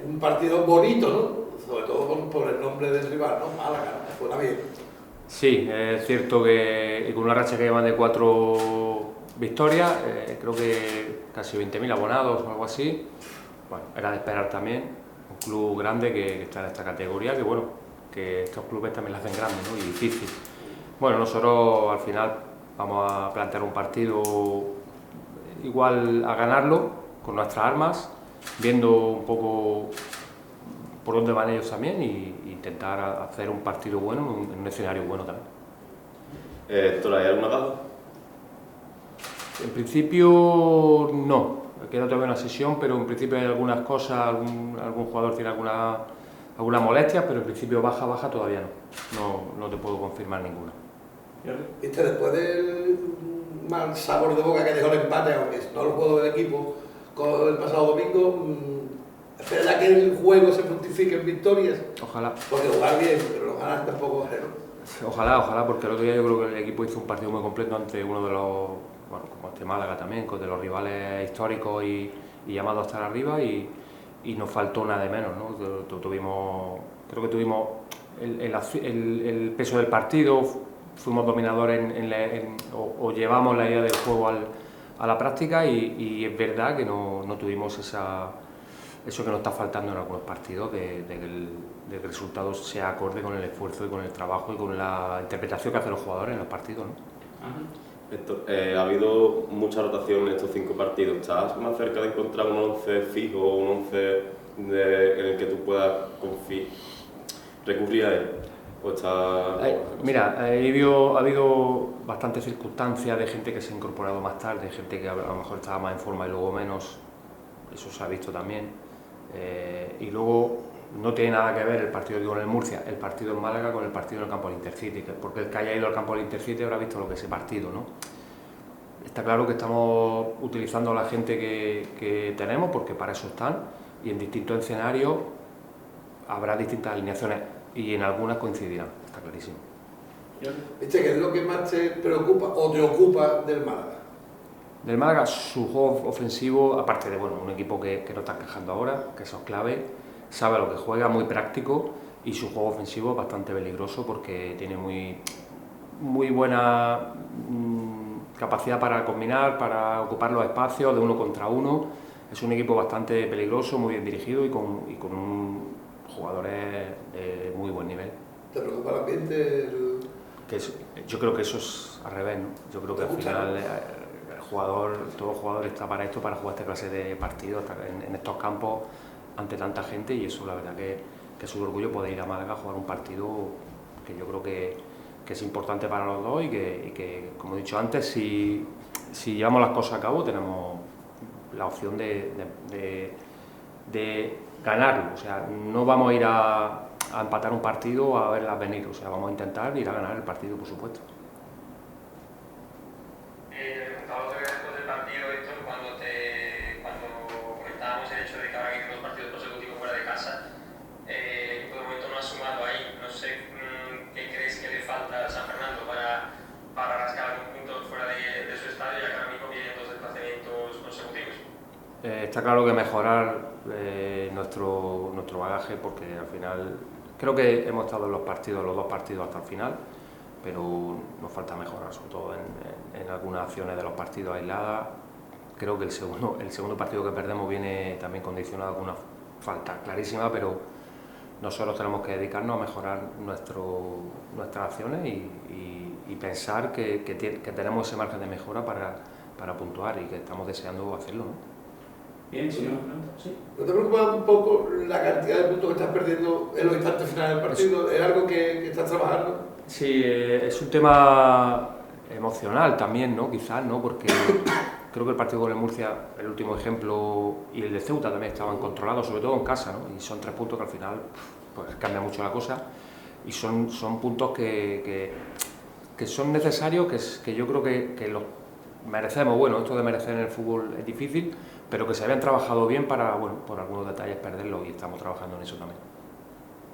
un partido bonito, ¿no? Sobre todo por el nombre del rival, ¿no? Málaga, ¿no? Suena bien. Sí, es cierto que con una racha que llevan de 4 victorias, creo que casi 20.000 abonados o algo así. Bueno, era de esperar también, un club grande que está en esta categoría, que bueno, que estos clubes también la hacen grande, ¿no? Y difícil. Bueno, nosotros al final vamos a plantear un partido igual a ganarlo con nuestras armas, viendo un poco por dónde van ellos también y intentar hacer un partido bueno en un escenario bueno también. Héctor, ¿hay alguna baja? En principio no, queda todavía una sesión, pero en principio hay algunas cosas, algún jugador tiene alguna molestia, pero en principio baja todavía no te puedo confirmar ninguna. ¿Viste? Después del mal sabor de boca que dejó el empate, aunque no lo jugó del equipo con el pasado domingo, espera que el juego se fructifique en victorias. Ojalá. Porque jugar bien, pero no ganar tampoco es, ¿no? Ojalá, porque el otro día yo creo que el equipo hizo un partido muy completo ante uno de los, bueno, como este Málaga también, de los rivales históricos y llamados a estar arriba y nos faltó nada de menos, ¿no? Creo que tuvimos el peso del partido, fuimos dominadores o llevamos la idea del juego a la práctica y es verdad que no tuvimos eso que nos está faltando en algunos partidos, de que el resultado sea acorde con el esfuerzo y con el trabajo y con la interpretación que hacen los jugadores en los partidos, ¿no? Héctor, ha habido mucha rotación en estos 5 partidos. ¿Estás más cerca de encontrar un 11 fijo, un 11 en el que tú puedas recurrir a él? Mira, ha habido bastantes circunstancias de gente que se ha incorporado más tarde, gente que a lo mejor estaba más en forma y luego menos, eso se ha visto también. Y luego no tiene nada que ver el partido con el Murcia, el partido en Málaga con el partido en el campo del Intercity, porque el que haya ido al campo del Intercity habrá visto lo que es ese partido, ¿no? Está claro que estamos utilizando a la gente que tenemos, porque para eso están, y en distintos escenarios habrá distintas alineaciones y en algunas coincidirán, está clarísimo. ¿Viste qué es lo que más te preocupa o te ocupa del Málaga? Del Málaga, su juego ofensivo, aparte de un equipo que no está encajando ahora, que eso es clave, sabe a lo que juega, muy práctico, y su juego ofensivo es bastante peligroso porque tiene muy buena capacidad para combinar, para ocupar los espacios de uno contra uno. Es un equipo bastante peligroso, muy bien dirigido y con jugadores de muy buen nivel. ¿Te preocupa el ambiente? Yo creo que eso es al revés, ¿no? Yo creo que al final todo jugador está para esto, para jugar esta clase de partidos en estos campos ante tanta gente, y eso la verdad que es un orgullo poder ir a Málaga a jugar un partido que yo creo que es importante para los dos y que como he dicho antes, si llevamos las cosas a cabo tenemos la opción de ganarlo. O sea, no vamos a ir a empatar un partido o a verlas venir, o sea, vamos a intentar ir a ganar el partido, por supuesto. Comentábamos el hecho de que ahora que hicimos partidos consecutivos fuera de casa, por el momento no ha sumado ahí. No sé qué crees que le falta a San Fernando para rascar algún punto fuera de su estadio, ya que ahora mismo vienen 2 desplazamientos consecutivos. Está claro que mejorar nuestro bagaje, porque al final creo que hemos estado en los 2 partidos hasta el final, pero nos falta mejorar, sobre todo en algunas acciones de los partidos aisladas. Creo que el segundo partido que perdemos viene también condicionado con una falta clarísima, pero nosotros tenemos que dedicarnos a mejorar nuestras acciones y pensar que tenemos ese margen de mejora para puntuar y que estamos deseando hacerlo, ¿no? Bien, sí, sí. ¿No te preocupa un poco la cantidad de puntos que estás perdiendo en los instantes finales del partido? ¿Es algo que estás trabajando? Sí, es un tema emocional también, ¿no? Quizás, ¿no? Porque creo que el partido con el Murcia, el último ejemplo, y el de Ceuta también estaban controlados, sobre todo en casa, ¿no? Y son 3 puntos que al final pues cambia mucho la cosa, y son puntos que son necesarios, que yo creo que los merecemos. Bueno, esto de merecer en el fútbol es difícil, pero que se habían trabajado bien para, por algunos detalles perderlo, y estamos trabajando en eso también.